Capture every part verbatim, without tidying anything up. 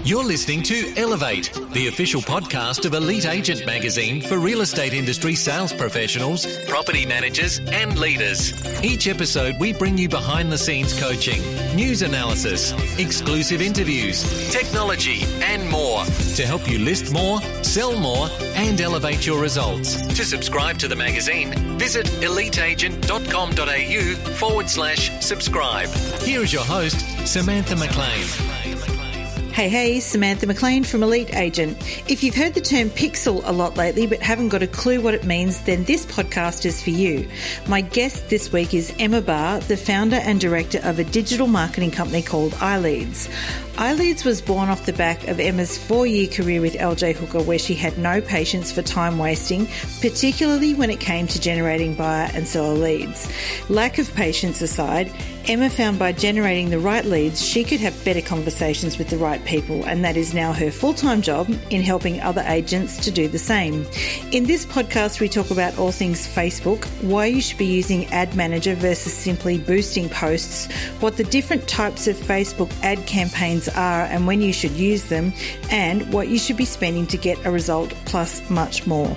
You're listening to Elevate, the official podcast of Elite Agent Magazine for real estate industry sales professionals, property managers and leaders. Each episode we bring you behind the scenes coaching, news analysis, exclusive interviews, technology and more to help you list more, sell more and elevate your results. To subscribe to the magazine, visit eliteagent.com.au forward slash subscribe. Here is your host, Samantha McLean. Hey, hey, Samantha McLean from Elite Agent. If you've heard the term pixel a lot lately but haven't got a clue what it means, then this podcast is for you. My guest this week is Emma Barr, the founder and director of a digital marketing company called iLeads. iLeads was born off the back of Emma's four-year career with L J Hooker, where she had no patience for time wasting, particularly when it came to generating buyer and seller leads. Lack of patience aside, Emma found by generating the right leads, she could have better conversations with the right people, and that is now her full-time job in helping other agents to do the same. In this podcast, we talk about all things Facebook, why you should be using Ad Manager versus simply boosting posts, what the different types of Facebook ad campaigns are and when you should use them, and what you should be spending to get a result, plus much more.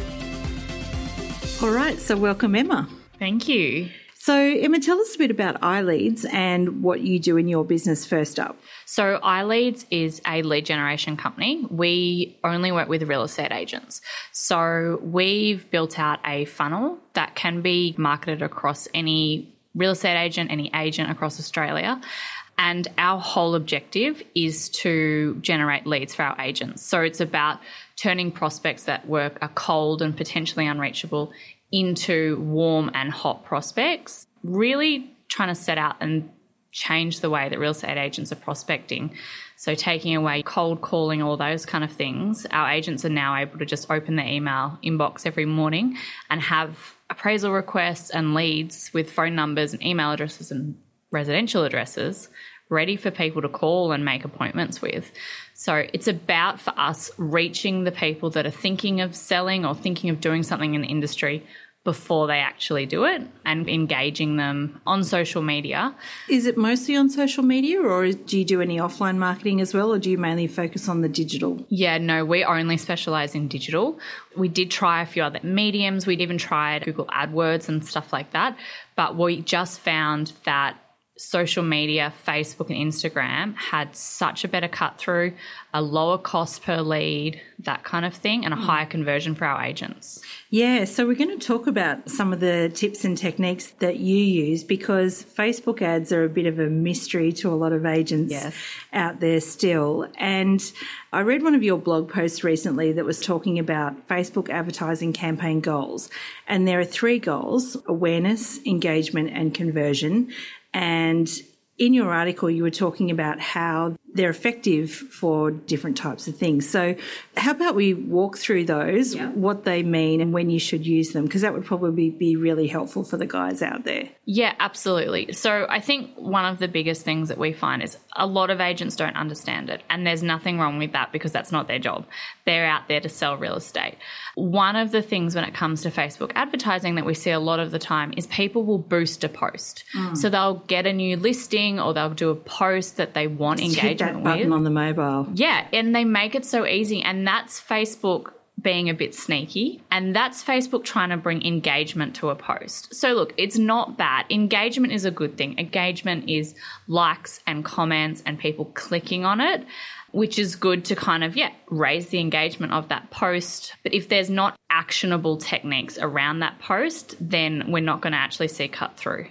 All right, so welcome, Emma. Thank you. So, Emma, tell us a bit about iLeads and what you do in your business first up. So, iLeads is a lead generation company. We only work with real estate agents. So, we've built out a funnel that can be marketed across any real estate agent, any agent across Australia. And our whole objective is to generate leads for our agents. So, it's about turning prospects that work are cold and potentially unreachable into warm and hot prospects, really trying to set out and change the way that real estate agents are prospecting. So taking away cold calling, all those kind of things, our agents are now able to just open their email inbox every morning and have appraisal requests and leads with phone numbers and email addresses and residential addresses ready for people to call and make appointments with. So it's about for us reaching the people that are thinking of selling or thinking of doing something in the industry before they actually do it and engaging them on social media. Is it mostly on social media, or do you do any offline marketing as well, or do you mainly focus on the digital? Yeah, no, we only specialise in digital. We did try a few other mediums. We'd even tried Google AdWords and stuff like that, but we just found that social media, Facebook and Instagram had such a better cut through, a lower cost per lead, that kind of thing, and a higher conversion for our agents. Yeah, so we're going to talk about some of the tips and techniques that you use, because Facebook ads are a bit of a mystery to a lot of agents yes. out there still. And I read one of your blog posts recently that was talking about Facebook advertising campaign goals. And there are three goals: awareness, engagement, and conversion. And in your article, you were talking about how they're effective for different types of things. So how about we walk through those, yeah. what they mean and when you should use them, because that would probably be really helpful for the guys out there. Yeah, absolutely. So I think one of the biggest things that we find is a lot of agents don't understand it, and there's nothing wrong with that because that's not their job. They're out there to sell real estate. One of the things when it comes to Facebook advertising that we see a lot of the time is people will boost a post. Mm. So they'll get a new listing or they'll do a post that they want Just engagement hit that button with. on the mobile. Yeah, and they make it so easy, and that's Facebook being a bit sneaky, and that's Facebook trying to bring engagement to a post. So look, it's not bad. Engagement is a good thing. Engagement is likes and comments and people clicking on it, which is good to kind of, yeah, raise the engagement of that post. But if there's not actionable techniques around that post, then we're not going to actually see cut through.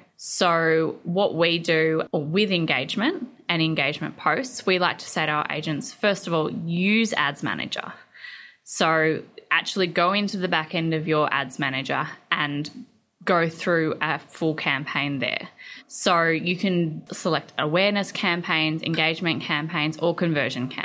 So what we do with engagement and engagement posts, we like to say to our agents, first of all, use Ads Manager. So actually go into the back end of your Ads Manager and go through a full campaign there. So you can select awareness campaigns, engagement campaigns, or conversion campaigns.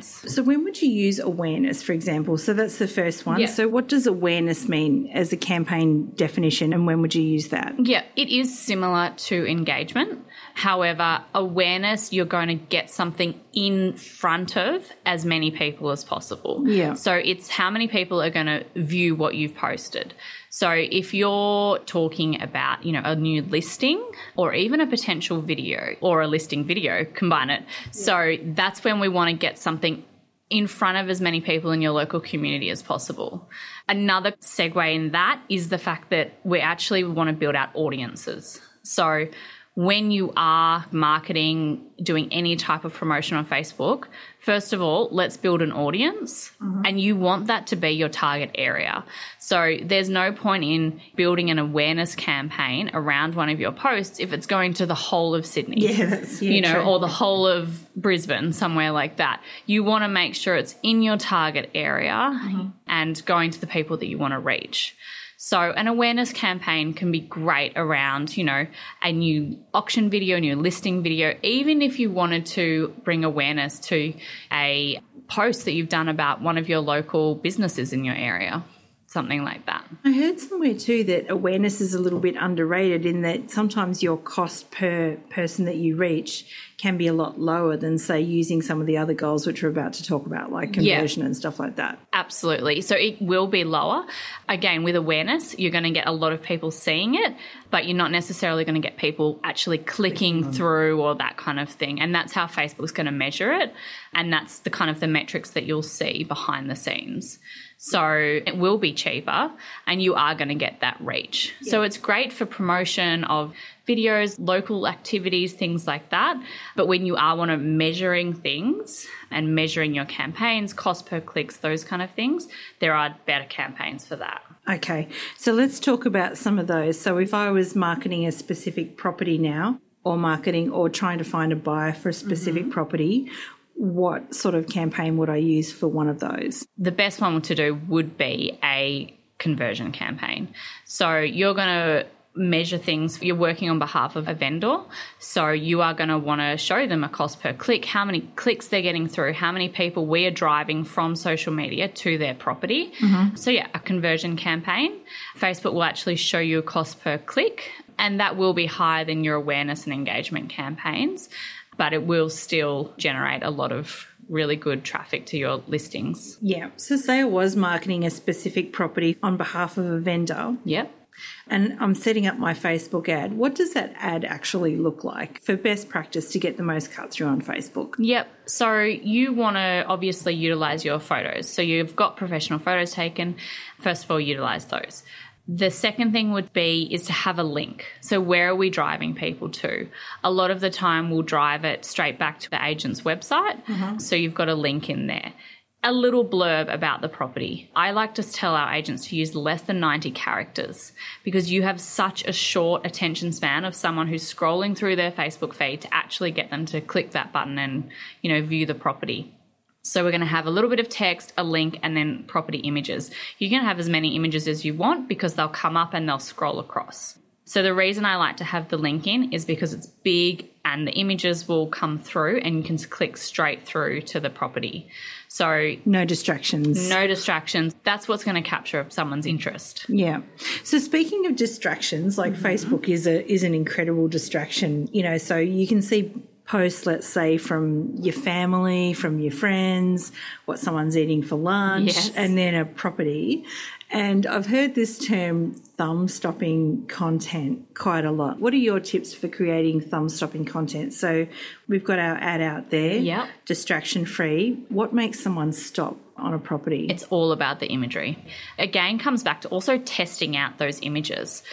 campaigns. So when would you use awareness, for example? So that's the first one. Yeah. So what does awareness mean as a campaign definition, and when would you use that? Yeah, it is similar to engagement. However, awareness, you're going to get something in front of as many people as possible. Yeah. So it's how many people are going to view what you've posted. So if you're talking about, you know, a new listing or even a potential video or a listing video, combine it. Yeah. So that's when we want to get something in front of as many people in your local community as possible. Another segue in that is the fact that we actually want to build out audiences. So when you are marketing, doing any type of promotion on Facebook, first of all, let's build an audience, mm-hmm. and you want that to be your target area. So there's no point in building an awareness campaign around one of your posts if it's going to the whole of Sydney, yeah, that's, yeah, you know, true. or the whole of Brisbane, somewhere like that. You want to make sure it's in your target area, mm-hmm. and going to the people that you want to reach. So an awareness campaign can be great around, you know, a new auction video, a new listing video, even if you wanted to bring awareness to a post that you've done about one of your local businesses in your area, something like that. I heard somewhere too that awareness is a little bit underrated in that sometimes your cost per person that you reach can be a lot lower than, say, using some of the other goals which we're about to talk about, like conversion yeah. and stuff like that. Absolutely. So it will be lower. Again, with awareness, you're going to get a lot of people seeing it, but you're not necessarily going to get people actually clicking through or that kind of thing. And that's how Facebook's going to measure it. And that's the kind of the metrics that you'll see behind the scenes. So it will be cheaper and you are going to get that reach. Yeah. So it's great for promotion of videos, local activities, things like that. But when you are want to measuring things and measuring your campaigns, cost per clicks, those kind of things, there are better campaigns for that. Okay, so let's talk about some of those. So if I was marketing a specific property now, or marketing or trying to find a buyer for a specific mm-hmm. property, what sort of campaign would I use for one of those? The best one to do would be a conversion campaign. So you're going to measure things. You're working on behalf of a vendor. So you are going to want to show them a cost per click, how many clicks they're getting through, how many people we are driving from social media to their property. Mm-hmm. So yeah, a conversion campaign. Facebook will actually show you a cost per click, and that will be higher than your awareness and engagement campaigns, but it will still generate a lot of really good traffic to your listings. Yeah. So say I was marketing a specific property on behalf of a vendor. Yep. And I'm setting up my Facebook ad. What does that ad actually look like for best practice to get the most cut through on Facebook? Yep. So you want to obviously utilize your photos. So you've got professional photos taken. First of all, utilize those. The second thing would be is to have a link. So where are we driving people to? A lot of the time we'll drive it straight back to the agent's website. Mm-hmm. So you've got a link in there. A little blurb about the property. I like to tell our agents to use less than ninety characters because you have such a short attention span of someone who's scrolling through their Facebook feed to actually get them to click that button and, you know, view the property. So we're going to have a little bit of text, a link, and then property images. You can have as many images as you want because they'll come up and they'll scroll across. So the reason I like to have the link in is because it's big and the images will come through and you can click straight through to the property. So no distractions. No distractions. That's what's going to capture someone's interest. Yeah. So speaking of distractions, like mm-hmm. Facebook is a is an incredible distraction, you know, so you can see posts, let's say, from your family, from your friends, what someone's eating for lunch, yes. and then a property. And I've heard this term thumb-stopping content quite a lot. What are your tips for creating thumb-stopping content? So we've got our ad out there, yep. distraction-free. What makes someone stop on a property? It's all about the imagery. Again, comes back to also testing out those images.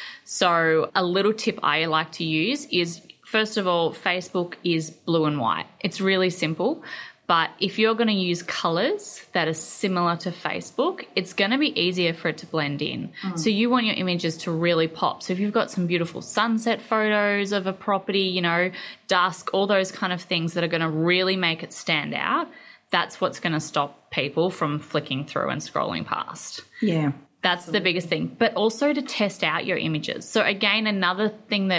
So a little tip I like to use is, first of all, Facebook is blue and white. It's really simple. But if you're going to use colours that are similar to Facebook, it's going to be easier for it to blend in. Mm. So you want your images to really pop. So if you've got some beautiful sunset photos of a property, you know, dusk, all those kind of things that are going to really make it stand out, that's what's going to stop people from flicking through and scrolling past. Yeah. That's the biggest thing. But also to test out your images. So again, another thing that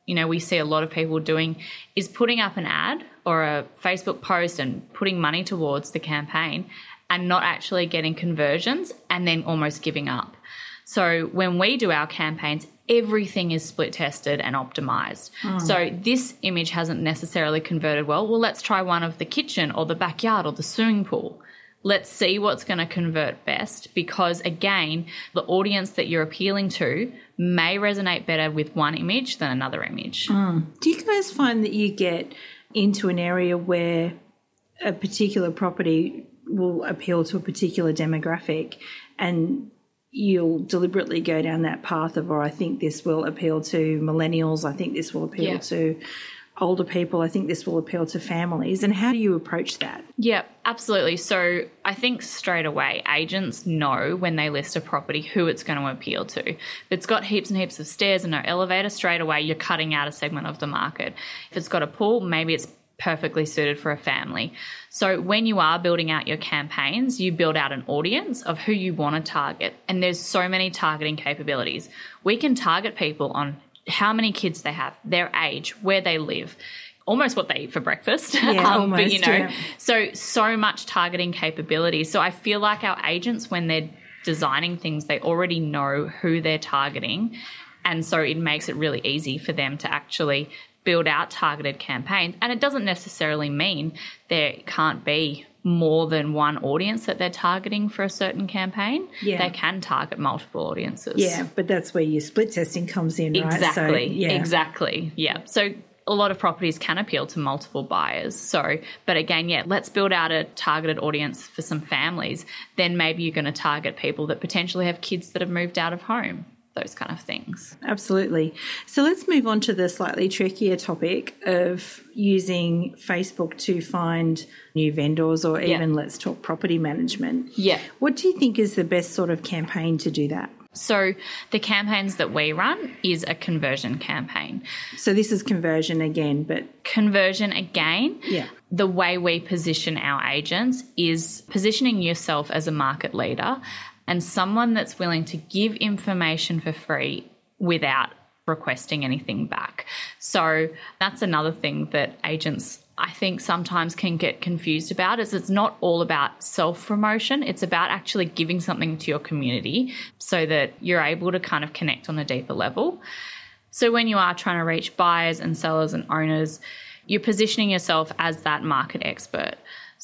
you know, we see a lot of people doing is putting up an ad or a Facebook post and putting money towards the campaign and not actually getting conversions and then almost giving up. So when we do our campaigns, everything is split tested and optimized. Mm. So this image hasn't necessarily converted well. Well, let's try one of the kitchen or the backyard or the swimming pool. Let's see what's going to convert best, because, again, the audience that you're appealing to may resonate better with one image than another image. Mm. Do you guys find that you get into an area where a particular property will appeal to a particular demographic and you'll deliberately go down that path of, or I think this will appeal to millennials, I think this will appeal yeah. to older people, I think this will appeal to families, and how do you approach that? Yeah, absolutely. So I think straight away agents know when they list a property who it's going to appeal to. If it's got heaps and heaps of stairs and no elevator, straight away you're cutting out a segment of the market. If it's got a pool, maybe it's perfectly suited for a family. So when you are building out your campaigns, you build out an audience of who you want to target, and there's so many targeting capabilities. We can target people on how many kids they have, their age, where they live, almost what they eat for breakfast. Yeah, um, almost, but, you know, yeah. so, so much targeting capability. So I feel like our agents, when they're designing things, they already know who they're targeting. And so it makes it really easy for them to actually build out targeted campaigns. And it doesn't necessarily mean there can't be more than one audience that they're targeting for a certain campaign. Yeah. They can target multiple audiences. Yeah, but that's where your split testing comes in, right? Exactly. So, yeah. Exactly. Yeah. So a lot of properties can appeal to multiple buyers. So, but again, yeah, let's build out a targeted audience for some families. Then maybe you're going to target people that potentially have kids that have moved out of home. Those kind of things. Absolutely. So let's move on to the slightly trickier topic of using Facebook to find new vendors, or even yeah. let's talk property management. Yeah. What do you think is the best sort of campaign to do that? So the campaigns that we run is a conversion campaign. So this is conversion again, but... Conversion again. Yeah. The way we position our agents is positioning yourself as a market leader and someone that's willing to give information for free without requesting anything back. So that's another thing that agents, I think, sometimes can get confused about, is it's not all about self-promotion. It's about actually giving something to your community so that you're able to kind of connect on a deeper level. So when you are trying to reach buyers and sellers and owners, you're positioning yourself as that market expert.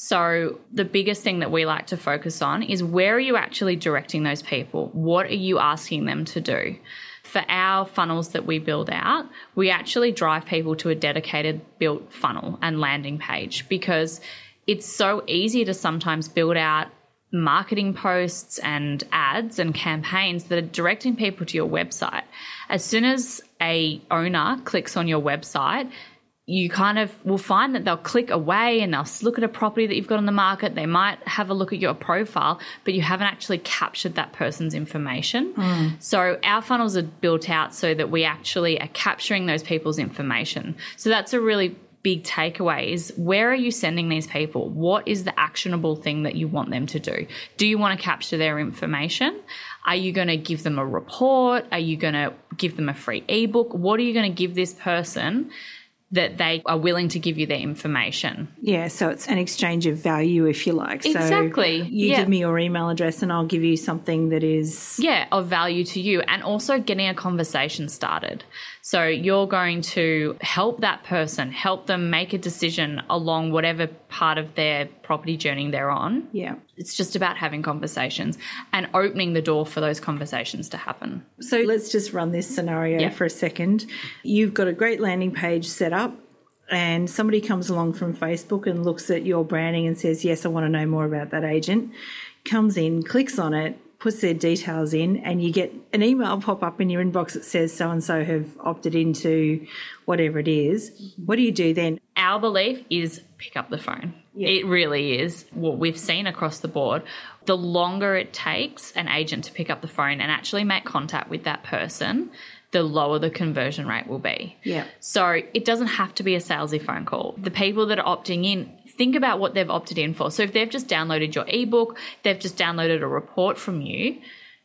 So the biggest thing that we like to focus on is, where are you actually directing those people? What are you asking them to do? For our funnels that we build out, we actually drive people to a dedicated built funnel and landing page, because it's so easy to sometimes build out marketing posts and ads and campaigns that are directing people to your website. As soon as a owner clicks on your website, you kind of will find that they'll click away and they'll look at a property that you've got on the market. They might have a look at your profile, but you haven't actually captured that person's information. Mm. So our funnels are built out so that we actually are capturing those people's information. So that's a really big takeaway, is, where are you sending these people? What is the actionable thing that you want them to do? Do you want to capture their information? Are you going to give them a report? Are you going to give them a free ebook? What are you going to give this person that they are willing to give you their information? Yeah, so it's an exchange of value, if you like. Exactly. So you yeah. give me your email address and I'll give you something that is... Yeah, of value to you, and also getting a conversation started. So you're going to help that person, help them make a decision along whatever part of their property journey they're on. Yeah. It's just about having conversations and opening the door for those conversations to happen. So let's just run this scenario yeah. for a second. You've got a great landing page set up, and somebody comes along from Facebook and looks at your branding and says, yes, I want to know more about that agent, comes in, clicks on it, puts their details in, and you get an email pop up in your inbox that says so-and-so have opted into whatever it is. What do you do then? Our belief is pick up the phone. Yeah. It really is what we've seen across the board. The longer it takes an agent to pick up the phone and actually make contact with that person, the lower the conversion rate will be. Yeah. So it doesn't have to be a salesy phone call. The people that are opting in, think about what they've opted in for. So if they've just downloaded your ebook, they've just downloaded a report from you,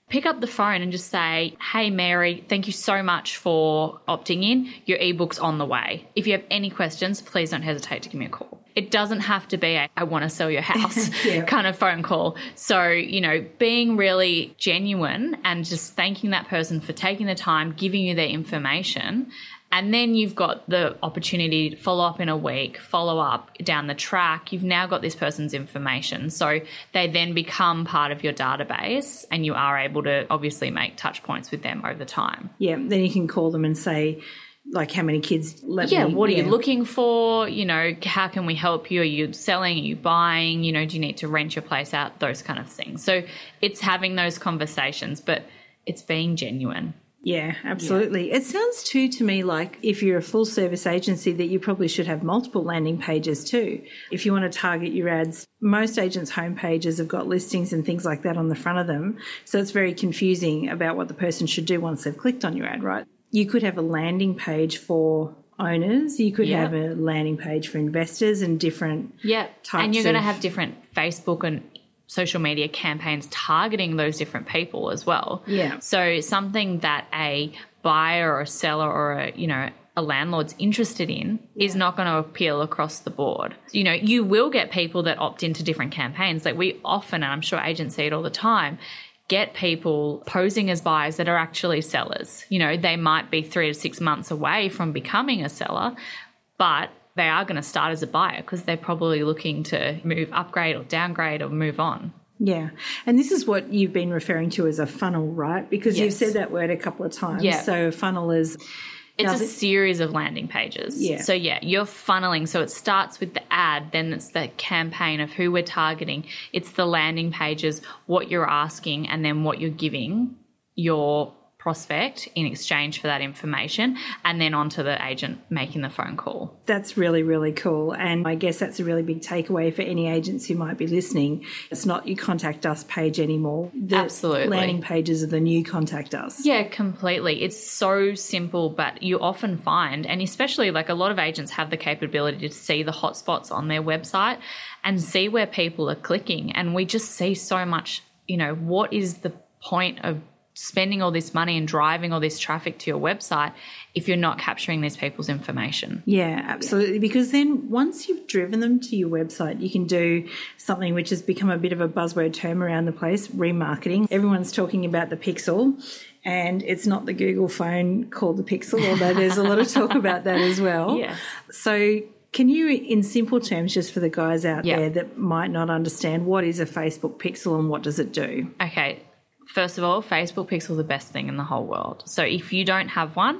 pick up the phone and just say, hey, Mary, thank you so much for opting in. Your ebook's on the way. If you have any questions, please don't hesitate to give me a call. It doesn't have to be a I want to sell your house yeah. kind of phone call. So, you know, being really genuine and just thanking that person for taking the time, giving you their information. And then you've got the opportunity to follow up in a week, follow up down the track. You've now got this person's information. So they then become part of your database and you are able to obviously make touch points with them over time. Yeah, then you can call them and say, like, how many kids let Yeah, me, what are yeah. you looking for? You know, how can we help you? Are you selling? Are you buying? You know, do you need to rent your place out? Those kind of things. So it's having those conversations, but it's being genuine. Yeah, absolutely. Yeah. It sounds too to me like if you're a full service agency that you probably should have multiple landing pages too. If you want to target your ads, most agents' homepages have got listings and things like that on the front of them. So it's very confusing about what the person should do once they've clicked on your ad, right? You could have a landing page for owners. You could yep. have a landing page for investors and different yep. types and you're going to of... have different Facebook and social media campaigns targeting those different people as well. Yeah. So something that a buyer or a seller or a, you know, a landlord's interested in yeah. is not going to appeal across the board. You know, you will get people that opt into different campaigns. Like we often, and I'm sure agents see it all the time, get people posing as buyers that are actually sellers. You know, they might be three to six months away from becoming a seller, but they are going to start as a buyer because they're probably looking to move, upgrade or downgrade or move on. Yeah. And this is what you've been referring to as a funnel, right? Because yes. you've said that word a couple of times. Yeah. So a funnel is... It's a series of landing pages. Yeah. So, yeah, you're funneling. So it starts with the ad, then it's the campaign of who we're targeting. It's the landing pages, what you're asking, and then what you're giving your prospect in exchange for that information, and then on to the agent making the phone call. That's really, really cool. And I guess that's a really big takeaway for any agents who might be listening. It's not you contact us page anymore. The Absolutely. Landing pages are the new contact us. Yeah, completely. It's so simple, but you often find, and especially like a lot of agents have the capability to see the hotspots on their website and see where people are clicking. And we just see so much, you know, what is the point of spending all this money and driving all this traffic to your website if you're not capturing these people's information? Yeah, absolutely. Because then once you've driven them to your website, you can do something which has become a bit of a buzzword term around the place, remarketing. Everyone's talking about the Pixel, and it's not the Google phone called the Pixel, although there's a lot of talk about that as well. Yes. So can you, in simple terms, just for the guys out yep. there that might not understand, what is a Facebook Pixel and what does it do? Okay. First of all, Facebook Pixel is the best thing in the whole world. So if you don't have one,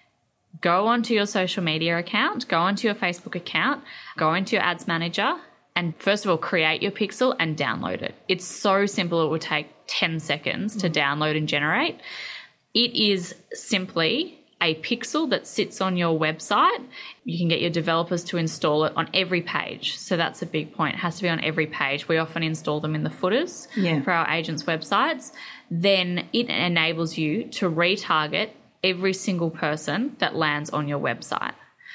go onto your social media account, go onto your Facebook account, go into your ads manager, and first of all, create your pixel and download it. It's so simple. It will take ten seconds to mm. download and generate. It is simply a pixel that sits on your website. You can get your developers to install it on every page. So that's a big point. It has to be on every page. We often install them in the footers yeah. for our agents' websites. Then it enables you to retarget every single person that lands on your website.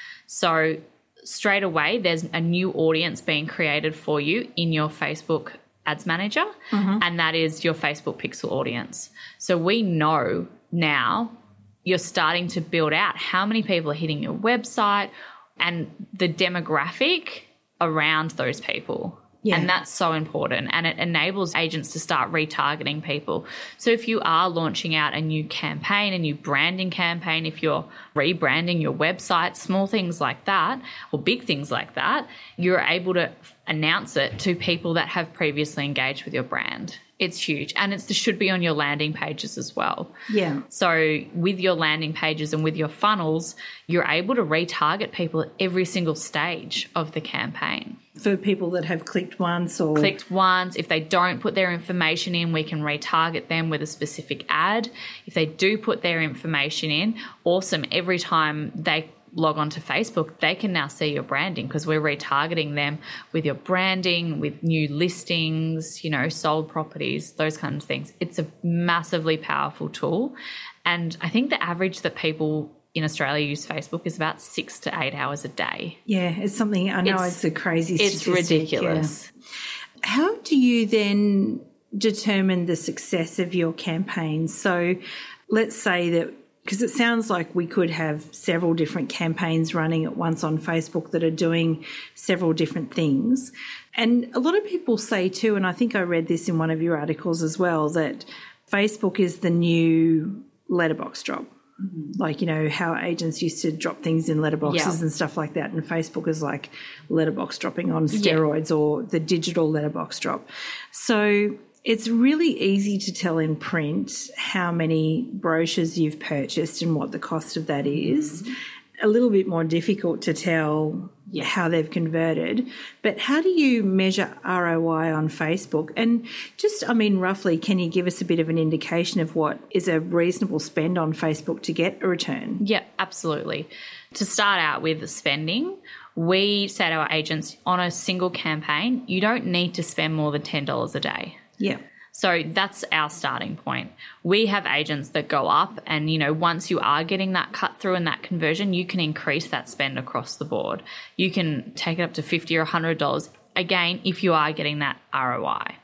So straight away, there's a new audience being created for you in your Facebook Ads Manager, mm-hmm. and that is your Facebook Pixel audience. So we know now you're starting to build out how many people are hitting your website and the demographic around those people. Yeah. And that's so important, and it enables agents to start retargeting people. So if you are launching out a new campaign, a new branding campaign, if you're rebranding your website, small things like that or big things like that, you're able to announce it to people that have previously engaged with your brand. It's huge, and it's, it should be on your landing pages as well. Yeah. So with your landing pages and with your funnels, you're able to retarget people at every single stage of the campaign. For people that have clicked once or... Clicked once. If they don't put their information in, we can retarget them with a specific ad. If they do put their information in, awesome. Every time they log on to Facebook, they can now see your branding because we're retargeting them with your branding, with new listings, you know, sold properties, those kinds of things. It's a massively powerful tool. And I think the average that people in Australia use Facebook is about six to eight hours a day. Yeah, it's something, I know it's, it's a crazy It's statistic. ridiculous. Yeah. How do you then determine the success of your campaign? So let's say that, because it sounds like we could have several different campaigns running at once on Facebook that are doing several different things. And a lot of people say too, and I think I read this in one of your articles as well, that Facebook is the new letterbox drop. Mm-hmm. Like, you know, how agents used to drop things in letterboxes yeah. and stuff like that. And Facebook is like letterbox dropping on steroids yeah. or the digital letterbox drop. So it's really easy to tell in print how many brochures you've purchased and what the cost of that is. Mm-hmm. A little bit more difficult to tell yeah. how they've converted. But how do you measure R O I on Facebook? And just, I mean, roughly, can you give us a bit of an indication of what is a reasonable spend on Facebook to get a return? Yeah, absolutely. To start out with spending, we say to our agents on a single campaign, you don't need to spend more than ten dollars a day. Yeah. So that's our starting point. We have agents that go up and, you know, once you are getting that cut through and that conversion, you can increase that spend across the board. You can take it up to fifty dollars or one hundred dollars, again, if you are getting that R O I.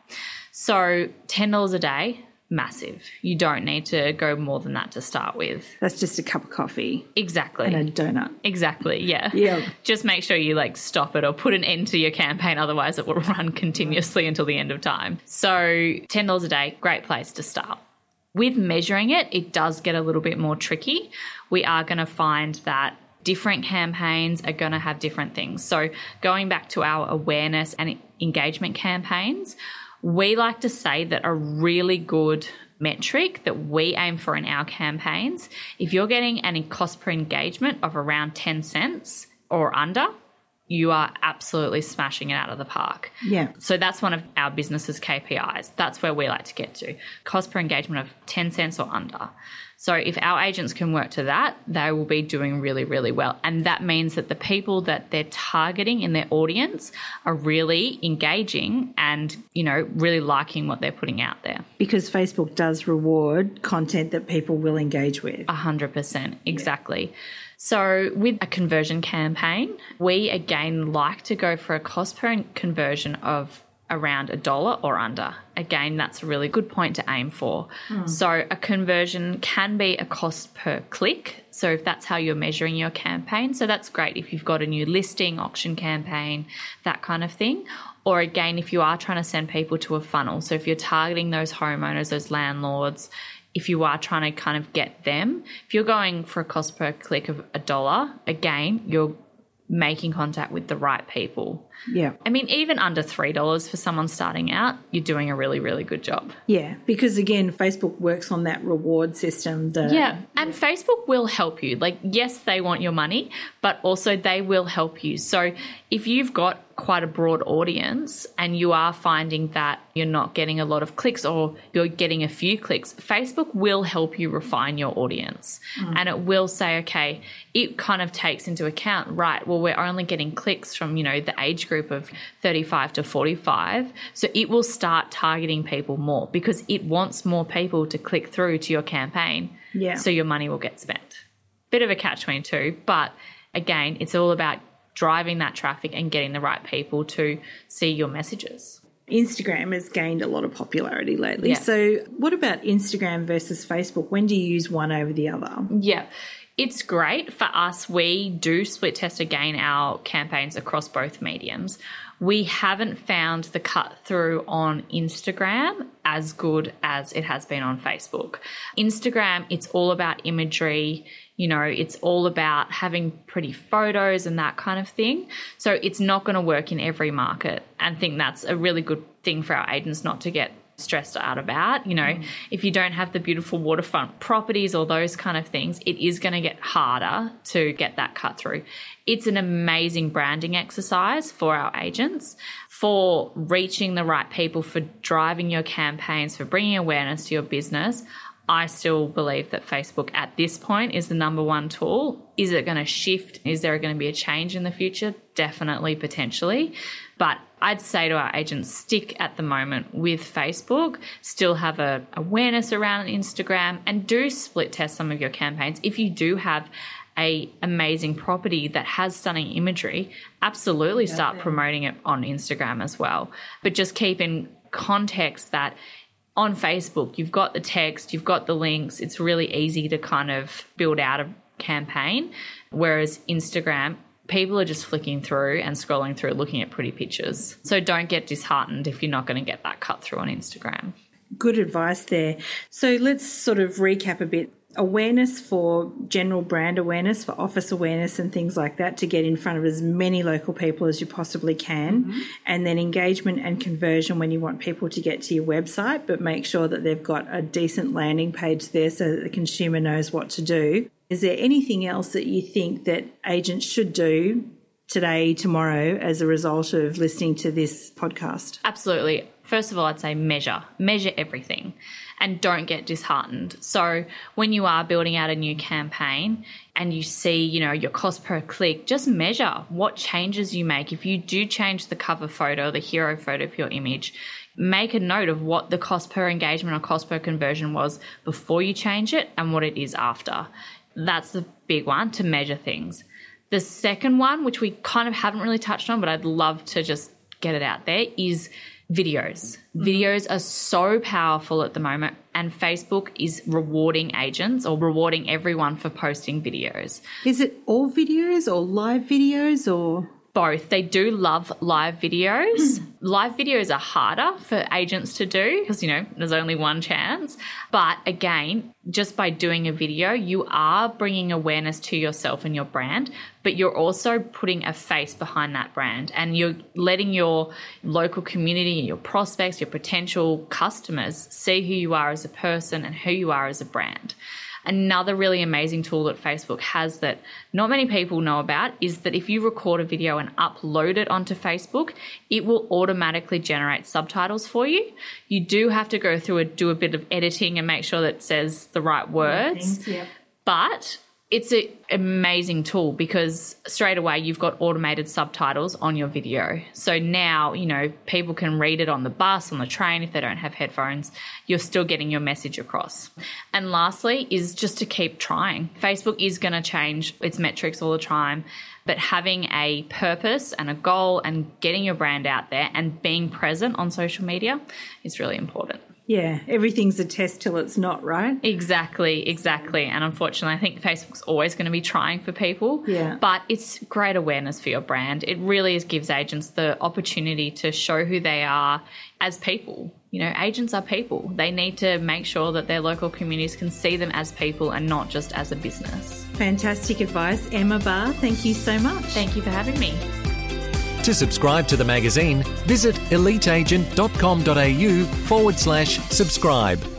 So ten dollars a day, massive. You don't need to go more than that to start with. That's just a cup of coffee. Exactly. And a donut. Exactly, yeah. Yeah. Just make sure you like stop it or put an end to your campaign, otherwise it will run continuously until the end of time. So ten dollars a day, great place to start. With measuring it, it does get a little bit more tricky. We are going to find that different campaigns are going to have different things. So going back to our awareness and engagement campaigns, we like to say that a really good metric that we aim for in our campaigns, if you're getting any cost per engagement of around ten cents or under, you are absolutely smashing it out of the park. Yeah. So that's one of our business's K P Is. That's where we like to get to. Cost per engagement of ten cents or under. So if our agents can work to that, they will be doing really, really well. And that means that the people that they're targeting in their audience are really engaging and, you know, really liking what they're putting out there. Because Facebook does reward content that people will engage with. A hundred percent, exactly. Yeah. So with a conversion campaign, we again like to go for a cost per conversion of around a dollar or under. Again, that's a really good point to aim for. Mm. So a conversion can be a cost per click. So if that's how you're measuring your campaign, so that's great if you've got a new listing, auction campaign, that kind of thing. Or again, if you are trying to send people to a funnel. So if you're targeting those homeowners, those landlords, if you are trying to kind of get them, if you're going for a cost per click of a dollar, again, you're making contact with the right people. Yeah. I mean, even under three dollars for someone starting out, you're doing a really, really good job. Yeah, because again, Facebook works on that reward system. That, yeah, and Facebook will help you. Like, yes, they want your money, but also they will help you. So if you've got quite a broad audience and you are finding that you're not getting a lot of clicks or you're getting a few clicks, Facebook will help you refine your audience. Mm. And it will say, okay, it kind of takes into account, right, well, we're only getting clicks from, you know, the age group of thirty-five to forty-five. So it will start targeting people more because it wants more people to click through to your campaign. Yeah. So your money will get spent. Bit of a catch twenty-two, but again, it's all about driving that traffic and getting the right people to see your messages. Instagram has gained a lot of popularity lately. Yeah. So what about Instagram versus Facebook? When do you use one over the other? Yeah. It's great for us. We do split test again our campaigns across both mediums. We haven't found the cut through on Instagram as good as it has been on Facebook. Instagram, it's all about imagery. You know, it's all about having pretty photos and that kind of thing. So it's not going to work in every market. And I think that's a really good thing for our agents not to get stressed out about. You know, mm. if you don't have the beautiful waterfront properties or those kind of things, it is going to get harder to get that cut through. It's an amazing branding exercise for our agents, for reaching the right people, for driving your campaigns, for bringing awareness to your business. I still believe that Facebook at this point is the number one tool. Is it going to shift? Is there going to be a change in the future? Definitely, potentially. But I'd say to our agents, stick at the moment with Facebook, still have a awareness around Instagram, and do split test some of your campaigns. If you do have a amazing property that has stunning imagery, absolutely start promoting it on Instagram as well. But just keep in context that on Facebook, you've got the text, you've got the links. It's really easy to kind of build out a campaign, whereas Instagram, people are just flicking through and scrolling through looking at pretty pictures. So don't get disheartened if you're not going to get that cut through on Instagram. Good advice there. So let's sort of recap a bit. Awareness for general brand awareness, for office awareness and things like that, to get in front of as many local people as you possibly can. Mm-hmm. And then engagement and conversion when you want people to get to your website, but make sure that they've got a decent landing page there so that the consumer knows what to do. Is there anything else that you think that agents should do today, tomorrow, as a result of listening to this podcast? Absolutely. First of all, I'd say measure. Measure everything and don't get disheartened. So when you are building out a new campaign and you see, you know, your cost per click, just measure what changes you make. If you do change the cover photo, the hero photo of your image, make a note of what the cost per engagement or cost per conversion was before you change it and what it is after. That's the big one, to measure things. The second one, which we kind of haven't really touched on, but I'd love to just get it out there, is videos. Mm-hmm. Videos are so powerful at the moment, and Facebook is rewarding agents or rewarding everyone for posting videos. Is it all videos or live videos or? Both. They do love live videos. Mm. Live videos are harder for agents to do because, you know, there's only one chance. But again, just by doing a video, you are bringing awareness to yourself and your brand, but you're also putting a face behind that brand, and you're letting your local community, your prospects, your potential customers see who you are as a person and who you are as a brand. Another really amazing tool that Facebook has that not many people know about is that if you record a video and upload it onto Facebook, it will automatically generate subtitles for you. You do have to go through and do a bit of editing and make sure that it says the right words. Things, yeah. But it's an amazing tool because straight away you've got automated subtitles on your video. So now, you know, people can read it on the bus, on the train if they don't have headphones. You're still getting your message across. And lastly is just to keep trying. Facebook is going to change its metrics all the time, but having a purpose and a goal and getting your brand out there and being present on social media is really important. Yeah, everything's a test till it's not, right? Exactly, exactly. And unfortunately, I think Facebook's always going to be trying for people. Yeah. But it's great awareness for your brand. It really is, gives agents the opportunity to show who they are as people. You know, agents are people. They need to make sure that their local communities can see them as people and not just as a business. Fantastic advice. Emma Barr, thank you so much. Thank you for having me. To subscribe to the magazine, visit eliteagent.com.au forward slash subscribe.